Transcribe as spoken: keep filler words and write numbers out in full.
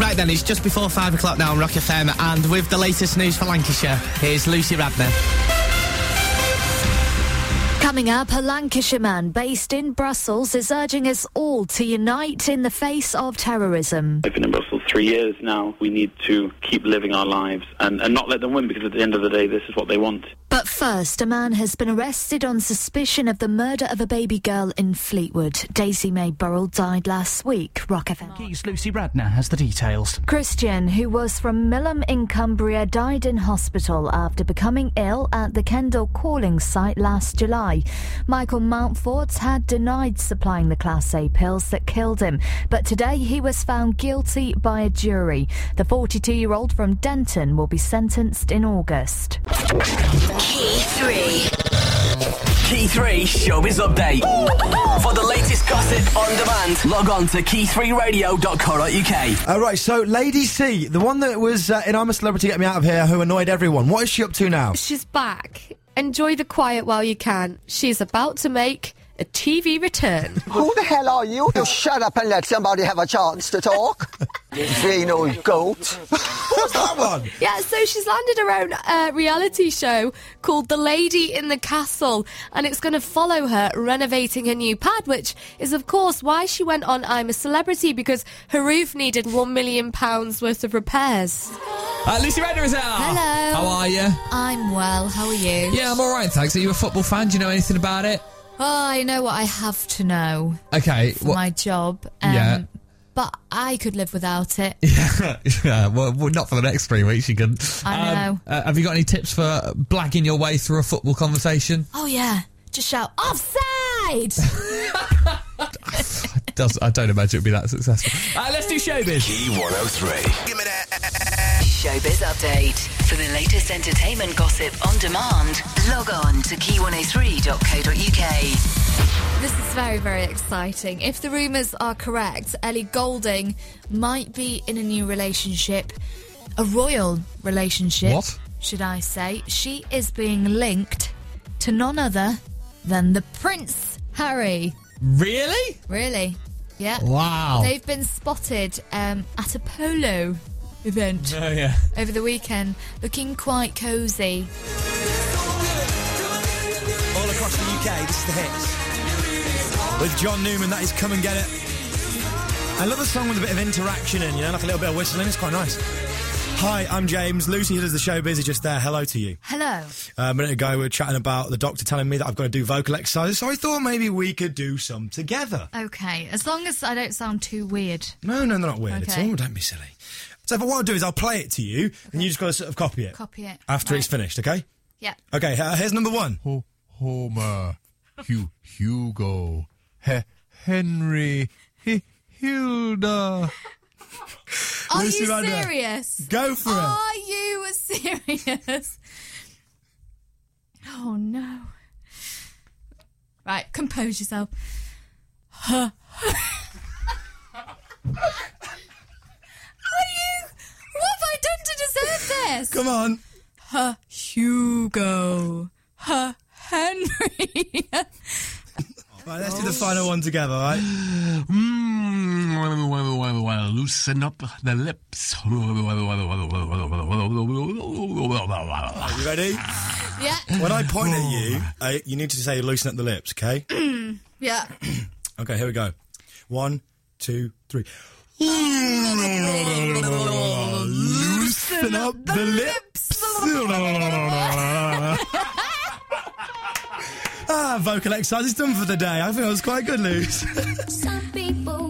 Right then, it's just before five o'clock now on Rock F M, and with the latest news for Lancashire, here's Lucy Radner. Coming up, a Lancashire man based in Brussels is urging us all to unite in the face of terrorism. I've been in Brussels three years now. We need to keep living our lives and, and not let them win, because at the end of the day, this is what they want. But first, a man has been arrested on suspicion of the murder of a baby girl in Fleetwood. Daisy May Burrell died last week. Rock F M. Keys, Lucy Radner has the details. Christian, who was from Millom in Cumbria, died in hospital after becoming ill at the Kendal Calling site last July. Michael Mountfort had denied supplying the Class A pills that killed him, but today he was found guilty by a jury. The forty-two-year-old from Denton will be sentenced in August. Key three. Key three Showbiz Update. For the latest gossip on demand, log on to key three radio dot co dot uk. All right, so Lady C, the one that was uh, in I'm a Celebrity, Get Me Out of Here, who annoyed everyone. What is she up to now? She's back. Enjoy the quiet while you can. She's about to make a T V return. Who the hell are you? You shut up and let somebody have a chance to talk. Venal goat. What's that one? Yeah, so she's landed her own uh, reality show called The Lady in the Castle, and it's going to follow her renovating her new pad, which is, of course, why she went on I'm a Celebrity, because her roof needed one million pounds worth of repairs. Uh, Lucy Radner is out. Hello. How are you? I'm well. How are you? Yeah, I'm all right, thanks. Are you a football fan? Do you know anything about it? Oh, I know what I have to know. Okay. For what? my job. Um, Yeah. But I could live without it. Yeah, yeah. Well, well, not for the next three weeks, you can. I know. Um, uh, have you got any tips for blagging your way through a football conversation? Oh, yeah. Just shout, offside! Does, I don't imagine it would be that successful. Uh, let's do showbiz. Key one oh three. Give me that. Showbiz Update. For the latest entertainment gossip on demand, log on to key one oh three dot co dot uk. This is very, very exciting. If the rumours are correct, Ellie Goulding might be in a new relationship. A royal relationship. What? Should I say. She is being linked to none other than the Prince Harry. Really? Really? Yeah. Wow. They've been spotted um, at a polo event Oh, yeah. over the weekend, looking quite cosy. All across the U K, this is the hits. With John Newman, that is Come and Get It. I love a song with a bit of interaction in, you know, like a little bit of whistling. It's quite nice. Hi, I'm James. Lucy, who does the show busy, just there. Hello to you. Hello. Uh, a minute ago, we were chatting about the doctor telling me that I've got to do vocal exercises, so I thought maybe we could do some together. Okay, as long as I don't sound too weird. No, no, they're not weird at Okay. all. Don't be silly. So what I'll do is I'll play it to you, and you just got to sort of copy it. Copy it. After Right. it's finished, okay? Yeah. Okay, uh, here's number one. Ho- Homer, Hugh, Hugo, he- Henry, he- Hilda. Are Lucy you Radner. serious? Go for it. Are you serious? Oh, no. Right, compose yourself. Huh. Are you... What have I done to deserve this? Come on. Huh, Hugo. Huh, Henry. Right, let's do the final one together, all right? Mm, well, well, well, well, loosen up the lips. Are you ready? Yeah. When I point at you, uh, you need to say loosen up the lips, okay? Yeah. Okay, here we go. One, two, three. Loosen up the lips. Ah, vocal exercise is done for the day. I think it was quite good, Luce. Some people